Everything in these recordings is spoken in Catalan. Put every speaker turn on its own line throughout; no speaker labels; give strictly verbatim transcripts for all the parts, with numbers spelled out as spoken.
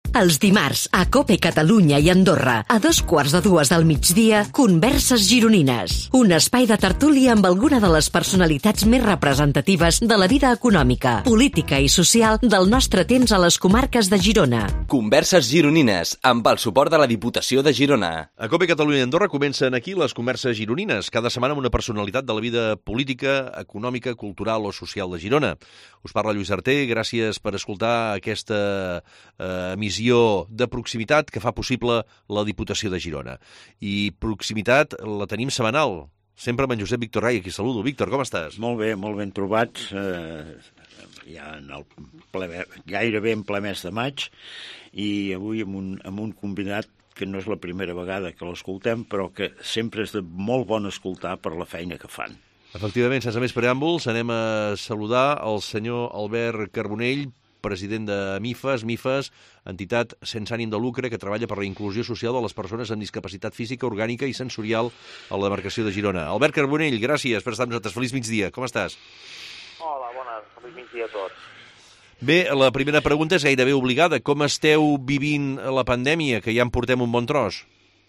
Els dimarts, a COPE Catalunya i Andorra, a dos quarts de dues del migdia, Converses Gironines. Un espai de tertúlia amb alguna de les personalitats més representatives de la vida econòmica, política i social del nostre temps a les comarques de Girona.
Converses Gironines, amb el suport de la Diputació de Girona.
A COPE Catalunya i Andorra comencen aquí les Converses Gironines, cada setmana amb una personalitat de la vida política, econòmica, cultural o social de Girona. Us parla Lluís Arter, gràcies per escoltar aquesta eh, emissió de proximitat que fa possible la Diputació de Girona. I proximitat la tenim setmanal, sempre amb en Josep Víctor Rai, aquí saludo. Víctor, com estàs?
Molt bé, molt ben trobats, eh, ja en el ple, gairebé en ple mes de maig, i avui amb un, amb un convidat que no és la primera vegada que l'escoltem, però que sempre és de molt bon escoltar per la feina que fan.
Efectivament, sense més preàmbuls, anem a saludar el senyor Albert Carbonell, president de MIFES. MIFES, entitat sense ànim de lucre que treballa per la inclusió social de les persones amb discapacitat física, orgànica i sensorial a la demarcació de Girona. Albert Carbonell, gràcies per estar amb nosaltres. Feliç migdia. Com estàs?
Hola, bones. Feliç migdia a tots.
Bé, la primera pregunta és gairebé obligada. Com esteu vivint la pandèmia, que ja en portem un bon tros?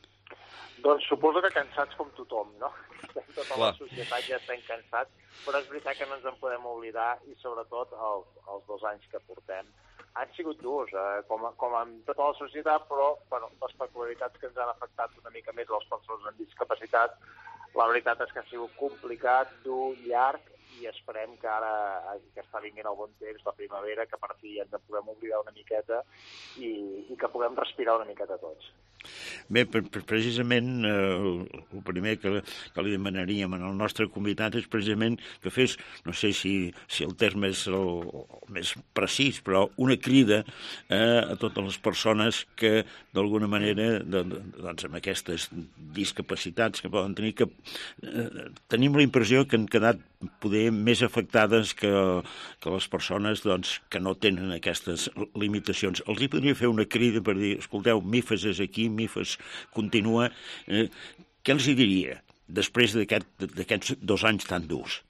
Doncs suposo que cansats com tothom, no? Tota
Clar.
la societat ja estem cansats, però és veritat que no ens en podem oblidar i sobretot els, els dos anys que portem han sigut durs, eh? com, com amb tota la societat, però bueno, les peculiaritats que ens han afectat una mica més les persones amb discapacitat, la veritat és que ha sigut complicat, dur, llarg, i esperem que ara que està vinguent el bon temps, la primavera, que per fi ens en puguem oblidar una miqueta i, i que puguem respirar una miqueta tots.
Bé, per, per, precisament eh, el primer que, que li demanaríem en el nostre convidat és precisament que fes, no sé si, si el terme és el, el més precís, però una crida eh, a totes les persones que d'alguna manera de, de, doncs amb aquestes discapacitats que poden tenir, que eh, tenim la impressió que han quedat poder més afectades que, que les persones doncs, que no tenen aquestes limitacions. Els hi podria fer una crida per dir, escolteu, MIFES és aquí, MIFES continua. Eh, què els hi diria després d'aquests aquest, dos anys tan durs?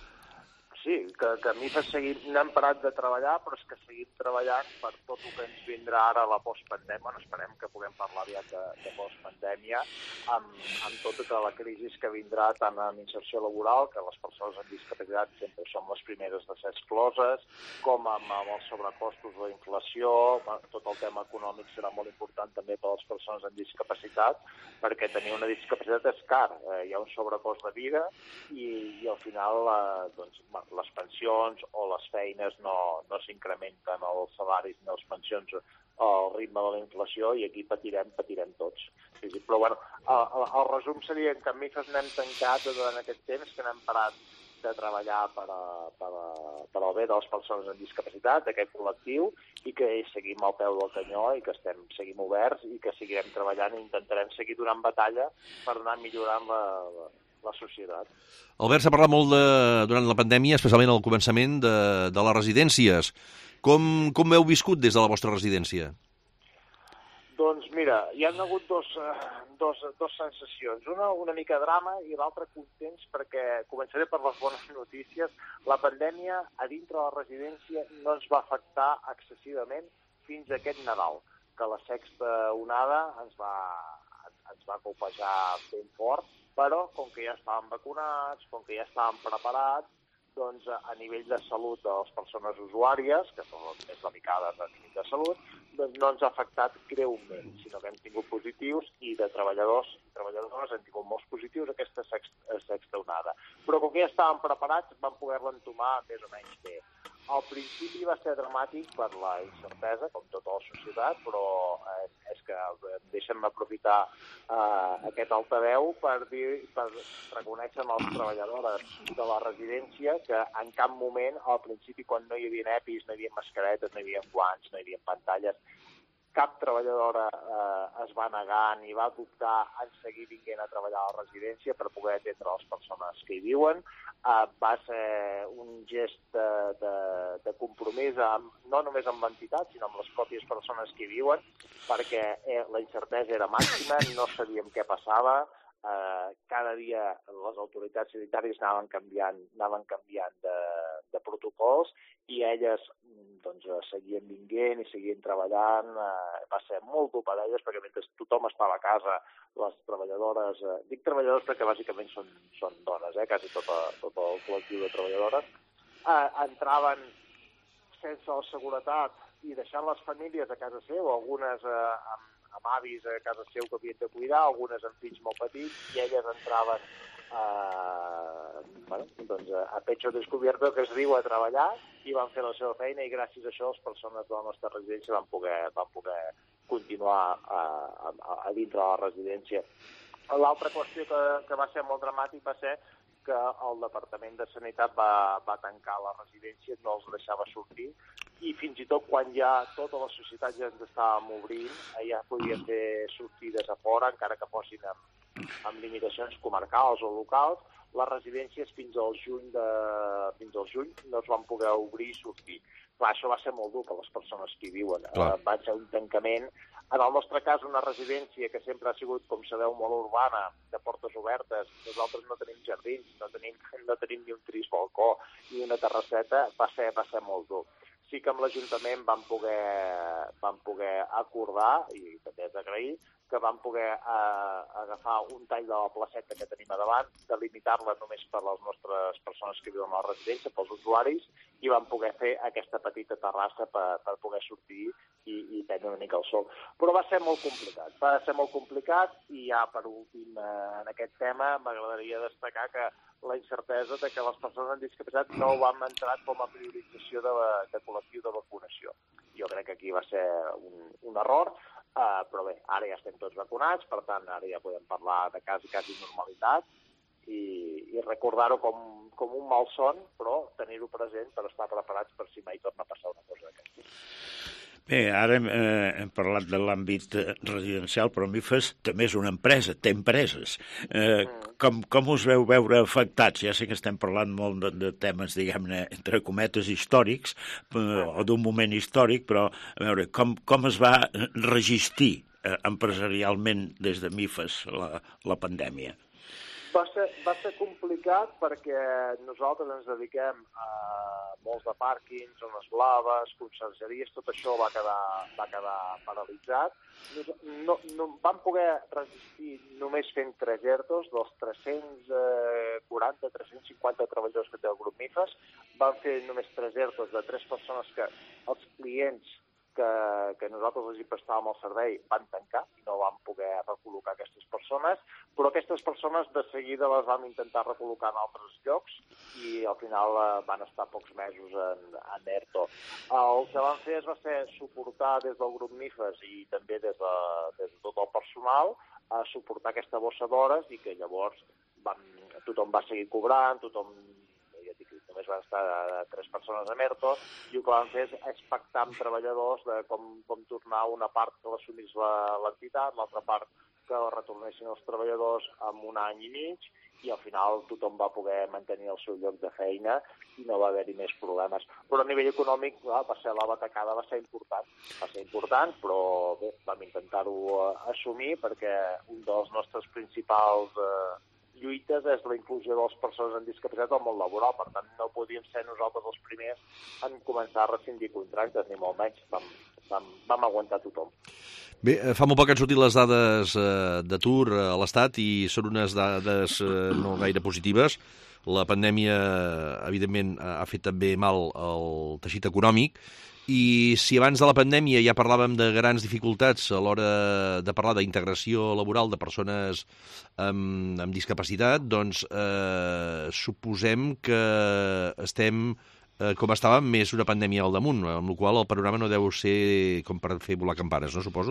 Sí, que, que a MIFES seguim, no hem parat de treballar, però és que seguim treballant per tot el que ens vindrà ara a la postpandèmia. Bueno, esperem que puguem parlar aviat de, de postpandèmia, amb, amb tota la crisi que vindrà tant en inserció laboral, que les persones amb discapacitat sempre són les primeres de ser excloses, com amb, amb els sobrecostos de la inflació. Tot el tema econòmic serà molt important també per a les persones amb discapacitat, perquè tenir una discapacitat és car, eh, hi ha un sobrecost de vida i, i al final eh, doncs, les pensions o les feines no, no s'incrementen els salaris ni les pensions al ritme de la inflació i aquí patirem, patirem tots. Sí, sí, però bueno, el, el, el resum seria que amb MIFES n'hem tancat durant aquest temps, que n'hem parat de treballar per, a, per, a, per al bé de les persones amb discapacitat, d'aquest col·lectiu, i que seguim al peu del canyó i que estem, seguim oberts i que seguirem treballant i intentarem seguir donant batalla per anar millorant la, la, la societat.
Albert, s'ha parlat molt de, durant la pandèmia, especialment al començament, de, de les residències. Com, com heu viscut des de la vostra residència?
Doncs mira, hi ha hagut dos, dos, dos sensacions. Una una mica drama i l'altra contents perquè, començaré per les bones notícies, la pandèmia a dintre de la residència no ens va afectar excessivament fins a aquest Nadal, que la sexta onada ens va, ens va colpejar ben fort, però com que ja estàvem vacunats, com que ja estàvem preparats, doncs a nivell de salut de les persones usuàries, que són les més delicades a nivell de salut, doncs no ens ha afectat greument, sinó que hem tingut positius i de treballadors i treballadores hem tingut molts positius aquesta sexta, sexta onada. Però com que ja estàvem preparats, vam poder-la entomar més o menys bé. Al principi va ser dramàtic per la incertesa, com tota la societat, però eh, és que deixem aprofitar eh, aquest altaveu per, dir, per reconèixer a les treballadores de la residència que en cap moment, al principi, quan no hi havia EPIs, no hi havia mascaretes, no hi havia guants, no hi havia pantalles, cap treballadora eh, es va negar ni va dubtar en seguir vinguent a treballar a la residència per poder atendre les persones que hi viuen. Eh, va ser un gest de, de, de compromís amb, no només amb l'entitat, sinó amb les pròpies persones que hi viuen, perquè eh, la incertesa era màxima, no sabíem què passava, eh, cada dia les autoritats sanitàries anaven canviant, anaven canviant de, de protocols i elles doncs, seguien vinguent i seguien treballant. Eh, va ser molt dur per elles perquè mentre tothom estava a casa, les treballadores, eh, dic treballadores perquè bàsicament són, són dones, eh, quasi tot, a, tot el col·lectiu de treballadores, eh, entraven sense la seguretat i deixant les famílies a casa seu, algunes eh, amb, amb avis a casa seu que havien de cuidar, algunes amb fills molt petits, i elles entraven eh, bueno, doncs, a pecho descubierto, que es diu, a treballar, i van fer la seva feina, i gràcies a això les persones de la nostra residència van poder, van poder continuar a, a, a dintre de la residència. L'altra qüestió que, que va ser molt dramàtic va ser que el Departament de Sanitat va, va tancar la residència, no els deixava sortir, i fins i tot quan ja tota la societat ja ens estàvem obrint, ja podien fer sortides a fora, encara que fossin amb, amb limitacions comarcals o locals. Les residències fins al juny de, fins al juny no es van poder obrir i sortir. Clar, això va ser molt dur per les persones que hi viuen. Uh, va ser un tancament. En el nostre cas, una residència que sempre ha sigut, com sabeu, molt urbana, de portes obertes. Nosaltres no tenim jardins, no tenim, no tenim ni un trist balcó ni una terrasseta, va ser, va ser molt dur. Sí que amb l'Ajuntament vam poder, vam poder acordar, i també és d'agrair, que vam poder eh, agafar un tall de la placeta que tenim a davant, delimitar-la només per les nostres persones que viuen a la residència, pels usuaris, i vam poder fer aquesta petita terrassa per, per poder sortir i, i prendre una mica el sol. Però va ser molt complicat, va ser molt complicat, i ja per últim eh, en aquest tema m'agradaria destacar que la incertesa de que les persones amb discapacitat no ho vam entrar com a priorització de, de col·lectiu de vacunació. Jo crec que aquí va ser un, un error, uh, però bé, ara ja estem tots vacunats, per tant, ara ja podem parlar de quasi, quasi normalitat i, i recordar-ho com, com un malson, però tenir-ho present per estar preparats per si mai torna a passar una cosa d'aquestes.
Bé, ara eh, hem parlat de l'àmbit residencial, però M I F E S també és una empresa, té empreses. Eh, com, com us veu veure afectats? Ja sé que estem parlant molt de, de temes, diguem-ne, entre cometes històrics, eh, o d'un moment històric, però a veure, com, com es va resistir eh, empresarialment des de M I F E S la, la pandèmia?
Va ser, va ser complicat perquè nosaltres ens dediquem a molts de pàrquings, zones blaves, consergeries, tot això va quedar, va quedar paralitzat. No, no, vam poder resistir només fent tres ERTOs, dels tres-cents quaranta, tres-cents cinquanta treballadors que té el grup M I F E S. Vam fer només tres ERTOs de tres persones que els clients que, que nosaltres els hi prestàvem el servei van tancar i no vam poder recol·locar aquestes persones, però aquestes persones de seguida les vam intentar recol·locar en altres llocs i al final eh, van estar pocs mesos en, en ERTO. El que vam fer va ser suportar des del grup M I F E S i també des de, des de tot el personal a suportar aquesta bossa d'hores i que llavors vam, tothom va seguir cobrant, tothom només van estar tres persones a ERTO, i el que vam fer és pactar amb treballadors de com, com tornar una part que l'assumís l'entitat, l'altra part que retornessin els treballadors en un any i mig, i al final tothom va poder mantenir el seu lloc de feina i no va haver-hi més problemes. Però a nivell econòmic clar, va ser la batacada, va ser important, va ser important, però bé, vam intentar-ho assumir perquè un dels nostres principals eh, lluites és la inclusió de les persones amb discapacitat al món laboral. Per tant, no podíem ser nosaltres els primers en començar a rescindir contractes, ni molt menys. Vam, vam, vam aguantar tothom.
Bé, fa molt poc que han sortit les dades eh, d'atur a l'Estat i són unes dades eh, no gaire positives. La pandèmia, evidentment, ha fet també mal al teixit econòmic. I si abans de la pandèmia ja parlàvem de grans dificultats a l'hora de parlar d'integració laboral de persones amb, amb discapacitat, doncs eh, suposem que estem, eh, com estàvem, més una pandèmia al damunt, amb la qual el panorama no deu ser com per fer volar campanes, no, suposo?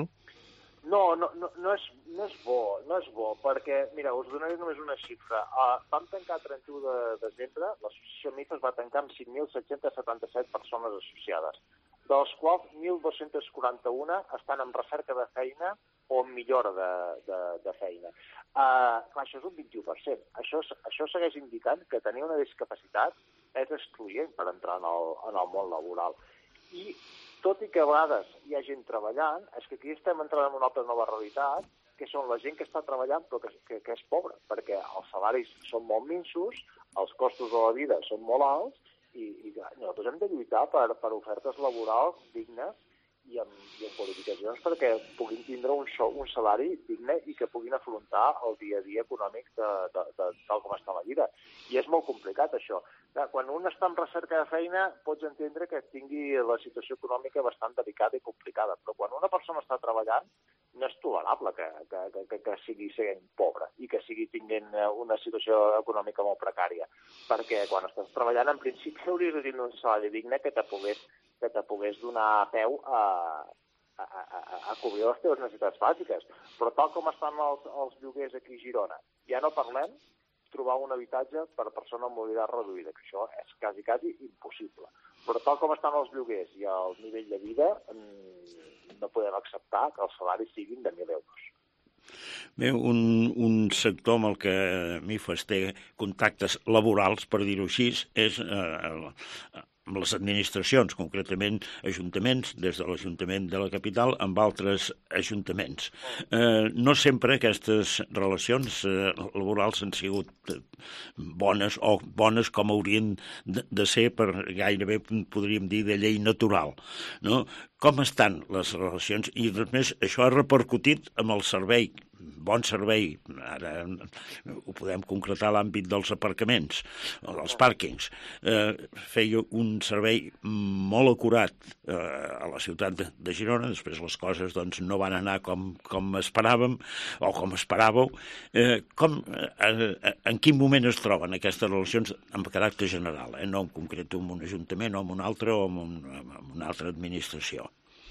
No, no, no, no, és, no és bo, no és bo, perquè, mira, us donaré només una xifra. Uh, vam tancar el trenta-u de desembre, l'associació M I F E S va tancar amb cinc mil set-cents setanta-set persones associades, de les quals mil dos-cents quaranta-un estan en recerca de feina o en millora de, de, de feina. Uh, clar, això és un vint-i-u per cent. Això, això segueix indicant que tenir una discapacitat és excloent per entrar en el, en el món laboral. I tot i que a vegades hi ha gent treballant, és que aquí estem entrant en una altra nova realitat, que són la gent que està treballant però que, que, que és pobra, perquè els salaris són molt minsos, els costos de la vida són molt alts, i, i nosaltres hem de lluitar per, per ofertes laborals dignes i amb, i amb qualificacions perquè puguin tindre un, sou, un salari digne i que puguin afrontar el dia a dia econòmic de, de, de, tal com està la vida. I és molt complicat, això. Quan un està en recerca de feina, pots entendre que tingui la situació econòmica bastant delicada i complicada, però quan una persona està treballant, no és tolerable que, que, que, que sigui sent pobre i que sigui tinguent una situació econòmica molt precària, perquè quan estàs treballant, en principi hauries de tenir un salari digne que te pogués que te pogués donar peu a, a, a, a cobrir les teves necessitats bàsiques. Però tal com estan els, els lloguers aquí a Girona, ja no parlem trobar un habitatge per persona amb mobilitat reduïda, que això és quasi, quasi impossible. Però tal com estan els lloguers i el nivell de vida, no podem acceptar que els salaris siguin de mil euros.
Bé, un, un sector amb el que M I F E S té contactes laborals, per dir-ho així, és eh, amb les administracions, concretament ajuntaments, des de l'Ajuntament de la capital, amb altres ajuntaments. Eh, no sempre aquestes relacions eh, laborals han sigut bones o bones com haurien de, de ser per gairebé, podríem dir, de llei natural, no? Com estan les relacions? I, a més, això ha repercutit amb el servei, bon servei, ara ho podem concretar a l'àmbit dels aparcaments, o dels pàrquings. Eh, feia un servei molt acurat eh, a la ciutat de, de Girona, després les coses doncs, no van anar com, com esperàvem, o com esperàveu. Eh, com, eh, en quin moment es troben aquestes relacions amb caràcter general, eh? No en concret amb un ajuntament o amb un altre o amb, un, amb una altra administració?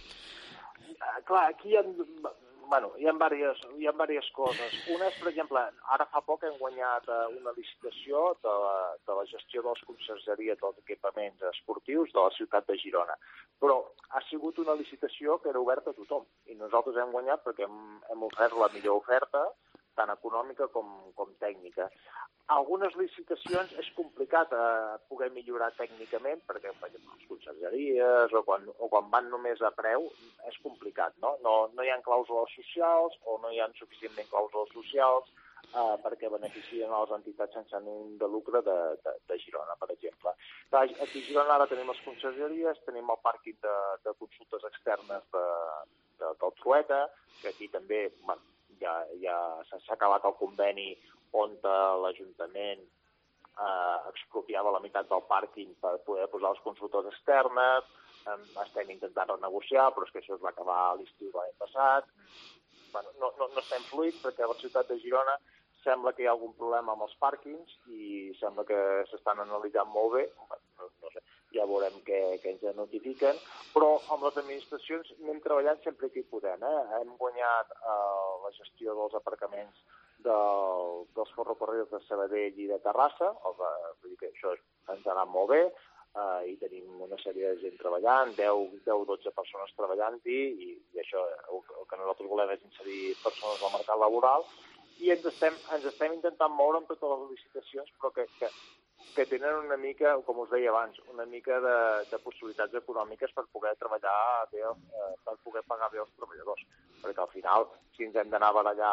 Clar, aquí hi ha, bueno, hi ha, diverses, hi ha diverses coses. Una és, per exemple, ara fa poc hem guanyat una licitació de la, de la gestió de les consergeries dels equipaments esportius de la ciutat de Girona. Però ha sigut una licitació que era oberta a tothom. I nosaltres hem guanyat perquè hem, hem ofert la millor oferta, tant econòmica com, com tècnica. Algunes licitacions és complicat eh, poder millorar tècnicament, perquè, per exemple, les consergeries o quan, o quan van només a preu, és complicat, no? No, no hi ha clàusules socials o no hi ha suficientment clàusules socials eh, perquè beneficien a les entitats sense ànim de lucre de, de, de Girona, per exemple. Aquí a Girona ara tenim les consergeries, tenim el pàrquing de, de consultes externes de, de, del Trueta, que aquí també, bueno, ja, ja s'ha acabat el conveni on l'Ajuntament eh, expropiava la meitat del pàrquing per poder posar les consultes externes. Eh, estem intentant renegociar, però és que això es va acabar a l'estiu de l'any passat. Bueno, no, no, no estem fluïts perquè a la ciutat de Girona sembla que hi ha algun problema amb els pàrquings i sembla que s'estan analitzant molt bé. No, no sé, ja veurem què, què ens notifiquen, però amb les administracions anem treballant sempre que hi podem. Eh? Hem guanyat eh, la gestió dels aparcaments del, dels ferrocarrils de Sabadell i de Terrassa, els, eh, vull dir que això ens ha anat molt bé, eh, i tenim una sèrie de gent treballant, deu o dotze persones treballant-hi, i, i això el, el que nosaltres volem és inserir persones al mercat laboral, i ens estem, ens estem intentant moure amb totes les licitacions, però que, que, que tenen una mica, com us deia abans, una mica de, de possibilitats econòmiques per poder treballar bé, eh, per poder pagar bé els treballadors. Perquè al final, si ens hem d'anar a barallar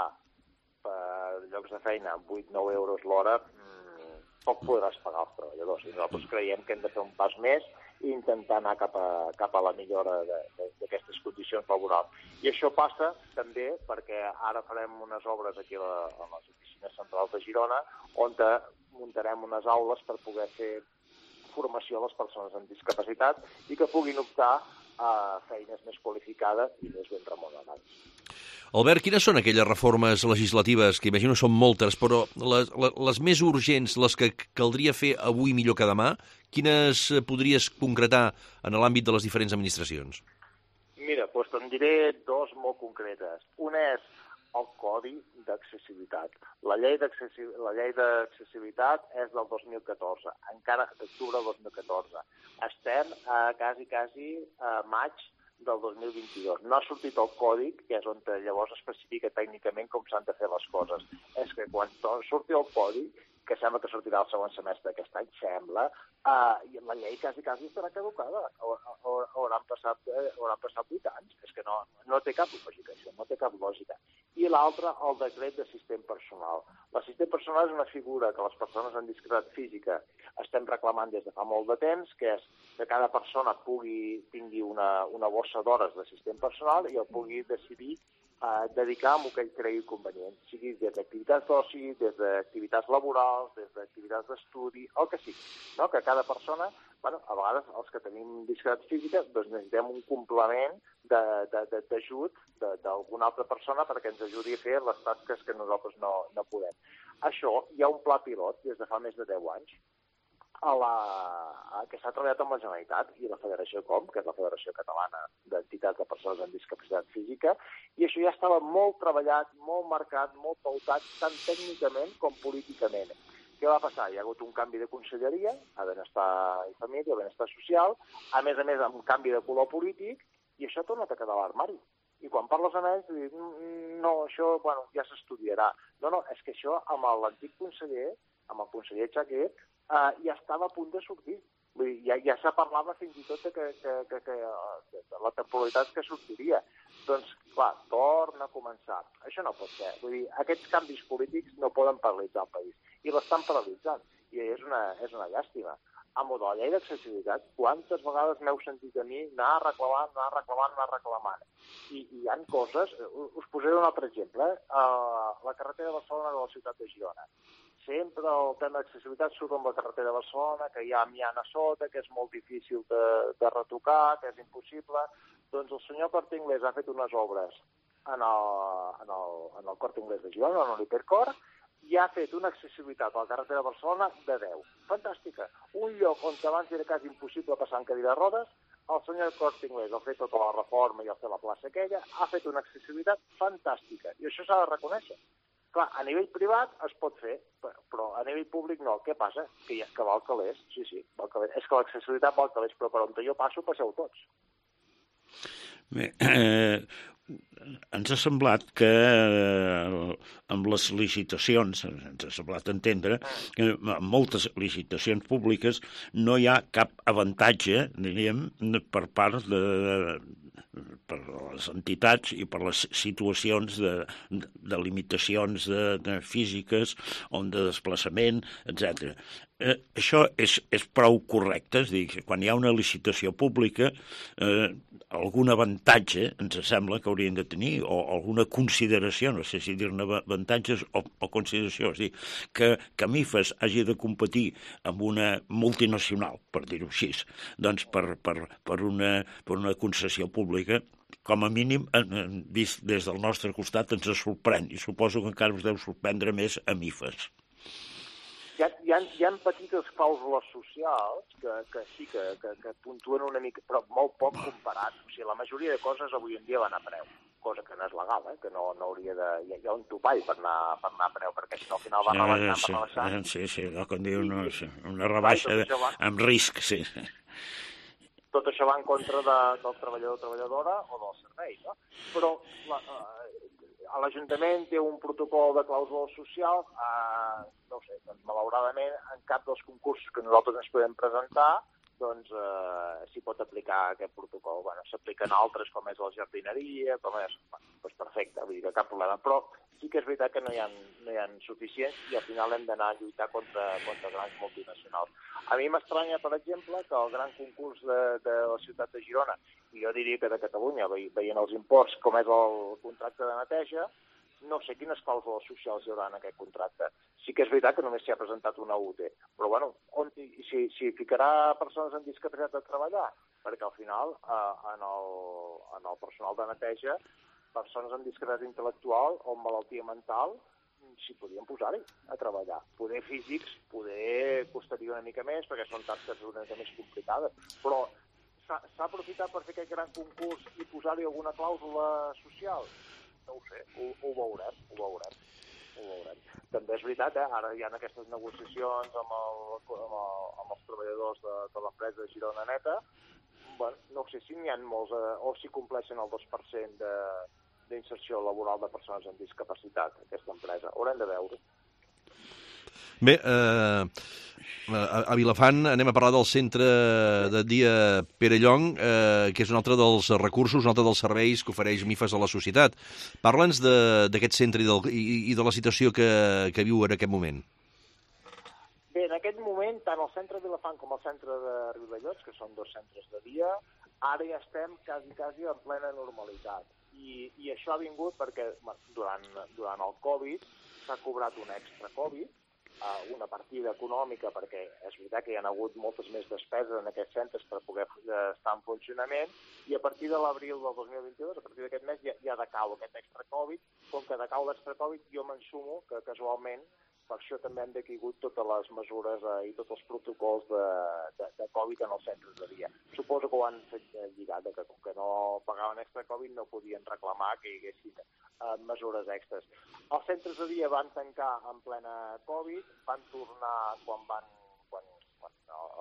per llocs de feina amb vuit o nou euros l'hora, mmm, poc podràs pagar els treballadors. I nosaltres creiem que hem de fer un pas més i intentar anar cap a, cap a la millora d'aquestes condicions laborals. I això passa també perquè ara farem unes obres aquí a, la, a les oficines centrals de Girona on muntarem unes aules per poder fer formació a les persones amb discapacitat i que puguin optar a feines més qualificades i més ben remunerades.
Albert, quines són aquelles reformes legislatives, que imagino són moltes, però les, les més urgents, les que caldria fer avui millor que demà, quines podries concretar en l'àmbit de les diferents administracions?
Mira, doncs te'n diré dos molt concretes. Una és el Codi d'Accessibilitat. La llei d'accessibilitat és del dos mil catorze, encara d'octubre del dos mil catorze. Estem a quasi, quasi a maig del dos mil vint-i-dos. No ha sortit el còdic, que és on llavors especifica tècnicament com s'han de fer les coses. És que quan surti el còdic, que sembla que sortirà el segon semestre d'aquest any, sembla, eh, la llei quasi, quasi estarà caducada. Hauran passat, hauran passat vuit anys. És que no, no té cap lògica, això, no té cap lògica. i l'altre el decret d'assistent personal. L'assistent personal és una figura que les persones amb discapacitat física estem reclamant des de fa molt de temps, que és que cada persona pugui tingui una, una bossa d'hores d'assistent personal i el pugui decidir eh, dedicar amb el que ell cregui convenient, sigui des d'activitats d'oci, des d'activitats laborals, des d'activitats d'estudi, el que sigui. No? Que cada persona, bueno, a vegades els que tenim discapacitat física doncs necessitem un complement d'ajut d'alguna altra persona perquè ens ajudi a fer les tasques que nosaltres no, no podem. Això hi ha un pla pilot des de fa més de deu anys a la, a, que s'ha treballat amb la Generalitat i la Federació Com, que és la Federació Catalana d'Entitats de Persones amb Discapacitat Física, i això ja estava molt treballat, molt marcat, molt pautat, tant tècnicament com políticament. Què va passar? Hi ha hagut un canvi de conselleria, a Benestar i Família, a Benestar Social, a més a més amb un canvi de color polític, i això ha tornat a quedar a l'armari. I quan parles amb ells, dius, no, això bueno, ja s'estudiarà. No, no, és que això amb l'antic conseller, amb el conseller Chakir, eh, ja estava a punt de sortir. Vull dir, ja, ja se parlava fins i tot de que, que, que, que de la temporalitat que sortiria. Doncs, clar, torna a començar. Això no pot ser. Vull dir, aquests canvis polítics no poden paralitzar el país. I l'estan paralitzant. I és una, és una llàstima. Amb la llei d'accessibilitat, quantes vegades m'heu sentit a mi anar reclamant, anar reclamant, anar reclamant? I, i hi ha coses... Us posaré un altre exemple. Uh, la carretera de Barcelona de la ciutat de Girona. Sempre el tema d'accessibilitat surt amb la carretera de Barcelona, que hi ha miana a sota, que és molt difícil de, de retocar, que és impossible. Doncs el senyor Corte Inglés ha fet unes obres en el, en el, en el Corte Inglés de Girona, en l'Hipercor, i ha fet una accessibilitat a la carretera de Barcelona de deu. Fantàstica. Un lloc on abans era quasi impossible passar en cadira de rodes, el senyor Corte Inglés ha fet tota la reforma i ha fet la plaça aquella, ha fet una accessibilitat fantàstica. I això s'ha de reconèixer. Clar, a nivell privat es pot fer, però a nivell públic no. Què passa? Que, ja, que val calés. Sí, sí, val calés. És que l'accessibilitat val calés, però per on jo passo, passeu tots.
Bé, eh, ens ha semblat que eh, amb les licitacions, ens ha semblat entendre que amb moltes licitacions públiques no hi ha cap avantatge, diríem, per part de, per les entitats i per les situacions de, de limitacions de, de físiques o de desplaçament, etcètera. Eh, això és, és prou correcte, és a dir, que quan hi ha una licitació pública, eh, algun avantatge ens sembla que haurien de tenir, o alguna consideració, no sé si dir-ne avantatges o, o consideració, és a dir, que, que MIFAS hagi de competir amb una multinacional, per dir-ho així, doncs per, per, per, una, per una concessió pública, com a mínim, vist des del nostre costat, ens sorprèn, i suposo que encara us deu sorprendre més a MIFAS.
Hi ha, hi, ha, hi ha petites clàusules socials que, que sí que, que, que puntuen una mica, però molt poc comparat. O sigui, la majoria de coses avui en dia van a preu, cosa que no és legal, eh? Que no, no hauria de... Hi ha, hi ha un topall per anar, per anar a preu, perquè si no al final va rebaixant,
sí,
va rebaixant.
Sí, sí, allò que en diu una, una rebaixa de, amb risc, sí.
Tot això va en contra de, del treballador o treballadora o del servei, no? Però la, a l'Ajuntament té un protocol de clàusules socials, eh, no ho sé, doncs malauradament en cap dels concursos que nosaltres ens podem presentar doncs eh, s'hi pot aplicar aquest protocol. Bueno, s'apliquen altres, com és la jardineria, com és... Bueno, doncs perfecte, vull dir que cap problema. Però sí que és veritat que no hi ha, no hi ha suficients i al final hem d'anar a lluitar contra, contra grans multinacionals. A mi m'estranya, per exemple, que el gran concurs de, de la ciutat de Girona, i jo diria que de Catalunya, veient els imports, com és el contracte de neteja, no sé quines clàusules socials hi haurà en aquest contracte. Sí que és veritat que només s'hi ha presentat una U T, però bueno, on, si, si ficarà persones amb discapacitat a treballar, perquè al final eh, en, el, en el personal de neteja, persones amb discapacitat intel·lectual o amb malaltia mental, s'hi podien posar-hi a treballar. Poder físics, poder costaria una mica més, perquè són tasques una mica més complicades, però s'ha aprofitat per fer aquest gran concurs i posar-hi alguna clàusula social? No ho sé, ho, ho veurem, ho veurem, ho veurem. També és veritat, eh? Ara hi ha aquestes negociacions amb, el, amb, el, amb els treballadors de, de l'empresa de Girona Neta. Bueno, no sé si n'hi ha molts, eh, o si compleixen el dos per cent de, d'inserció laboral de persones amb discapacitat, aquesta empresa. Haurem de veure.
Bé, eh, a Vilafant anem a parlar del centre de dia Pere Llong, eh, que és un altre dels recursos, un altre dels serveis que ofereix MIFAS a la societat. Parla'ns d'aquest centre i, del, i, i de la situació que, que viu en aquest moment.
Bé, en aquest moment, tant el centre de Vilafant com el centre de Riudellots, que són dos centres de dia, ara ja estem quasi, quasi en plena normalitat. I, i això ha vingut perquè durant, durant el Covid s'ha cobrat un extra Covid, una partida econòmica, perquè és veritat que hi ha hagut moltes més despeses en aquests centres per poder estar en funcionament, i a partir de l'abril del dos mil vint-i-dos, a partir d'aquest mes, ja, ja decau aquest extra Covid. Com que decau l'extra Covid, jo m'ensumo que casualment per això també han decaigut totes les mesures eh, i tots els protocols de, de, de Covid en els centres de dia. Suposo que ho han fet lligat, que com que no pagaven extra Covid no podien reclamar que hi haguessin eh, mesures extres. Els centres de dia van tancar en plena Covid, van tornar quan van, quan, quan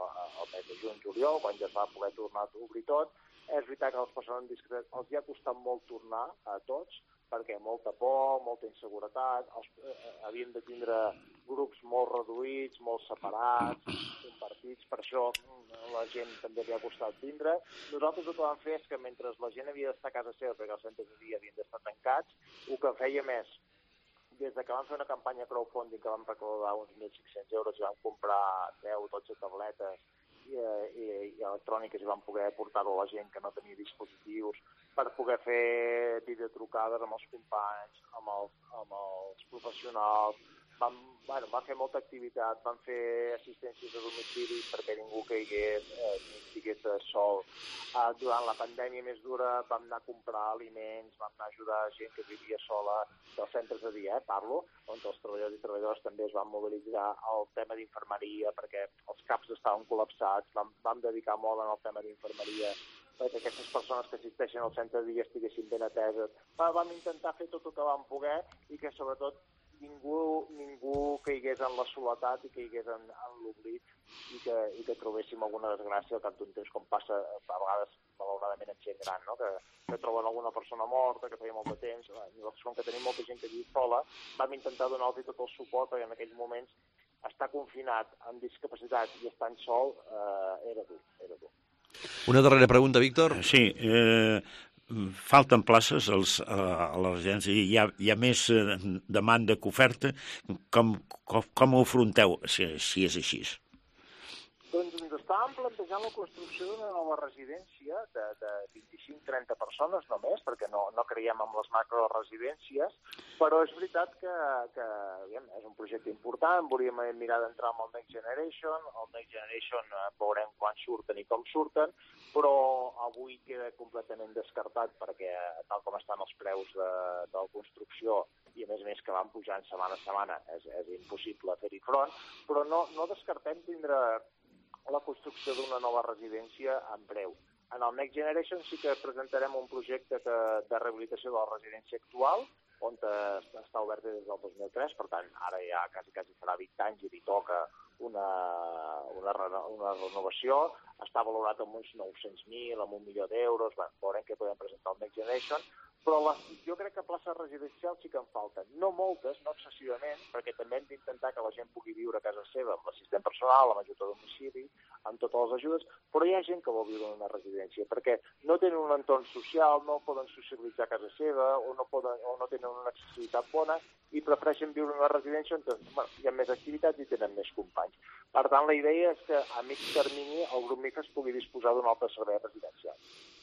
el mes de juny, juliol, quan ja es va poder tornar a obrir tot. És veritat que a les persones discretes els hi ha costat molt tornar a tots, perquè molta por, molta inseguretat, els, eh, havien de tindre grups molt reduïts, molt separats, compartits, per això la gent també li ha costat tindre. Nosaltres el que vam fer és que mentre la gent havia d'estar a casa seva, perquè els centres de dia havien d'estar tancats, el que fèiem és, des de que vam fer una campanya crowdfunding que vam recaudar uns mil cinc-cents euros i vam comprar deu o dotze tabletes i, i, i electròniques i vam poder portar-ho a la gent que no tenia dispositius per poder fer videotrucades amb els companys, amb els, amb els professionals. Vam, bueno, vam fer molta activitat, vam fer assistències a domicili perquè ningú caigués, eh, ni estigués sol. Eh, durant la pandèmia més dura vam anar a comprar aliments, vam anar a ajudar gent que vivia sola dels centres de dia, eh, parlo, on els treballadors i treballadors també es van mobilitzar al tema d'infermeria perquè els caps estaven col·lapsats, vam, vam dedicar molt en el tema d'infermeria perquè aquestes persones que assisteixen al centre de dia estiguessin ben ateses. Vam intentar fer tot el que vam poder i que sobretot ningú, ningú caigués en la soledat i caigués en, en l'oblit i que, i que trobéssim alguna desgràcia al cap d'un temps, com passa a vegades malauradament en gent gran, no? que, que troben alguna persona morta, que feia molt de temps. Nosaltres, com que tenim molta gent que viu sola, vam intentar donar-los tot el suport perquè en aquells moments estar confinat amb discapacitat i estant sol eh, era dur, era dur.
Una darrera pregunta, Víctor.
Sí, eh, falten places als, a, a la residència, hi ha, hi ha més eh, demanda que oferta. Com, com, com ho afronteu, si, si és així?
Doncs ens estàvem plantejant la construcció d'una nova residència de, de vint-i-cinc a trenta persones només, perquè no, no creiem en les macroresidències, però és veritat que, que aviam, és un projecte important, volíem mirar d'entrar amb el Next Generation, el Next Generation eh, veurem quan surten i com surten, però avui queda completament descartat perquè tal com estan els preus de, de la construcció i a més a més que van pujant setmana a setmana és, és impossible fer-hi front, però no, no descartem tindre la construcció d'una nova residència en breu. En el Next Generation sí que presentarem un projecte que, de rehabilitació de la residència actual, on està oberta des del dos mil tres, per tant, ara ja quasi, quasi farà vint anys i li toca una, una, una renovació. Està valorat amb uns nou-cents mil, amb un milió d'euros, bueno, veurem què podem presentar al Next Generation, però les, jo crec que places residencials sí que en falten. No moltes, no excessivament, perquè també hem d'intentar que la gent pugui viure a casa seva amb l'assistent personal, amb ajut a domicili, amb totes les ajudes, però hi ha gent que vol viure en una residència, perquè no tenen un entorn social, no poden socialitzar a casa seva, o no, poden, o no tenen una accessibilitat bona, i prefereixen viure en una residència on bueno, hi ha més activitats i tenen més companys. Per tant, la idea és que a mig termini el grup MIFAS pugui disposar d'un altre servei residencial.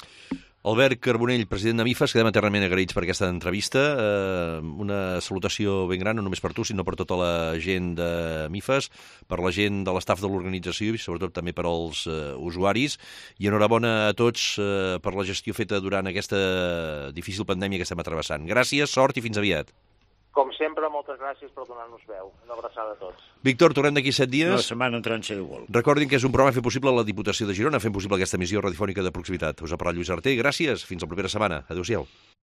Albert Carbonell, president de MIFAS, quedem eternament agraïts per aquesta entrevista. Eh, una salutació ben gran, no només per tu, sinó per tota la gent de MIFAS, per la gent de l'estaf de l'organització i sobretot també per als eh, usuaris. I enhorabona a tots eh, per la gestió feta durant aquesta difícil pandèmia que estem atrevessant. Gràcies, sort i fins aviat.
Com sempre, moltes gràcies per donar-nos veu. Una abraçada a tots.
Víctor, tornem d'aquí set dies.
Una setmana entrant si vol.
Recordin que és un programa fet possible a la Diputació de Girona, fent possible aquesta emissió radiofònica de proximitat. Us ha parlat Lluís Arter. Gràcies. Fins la propera setmana. Adéu-siau.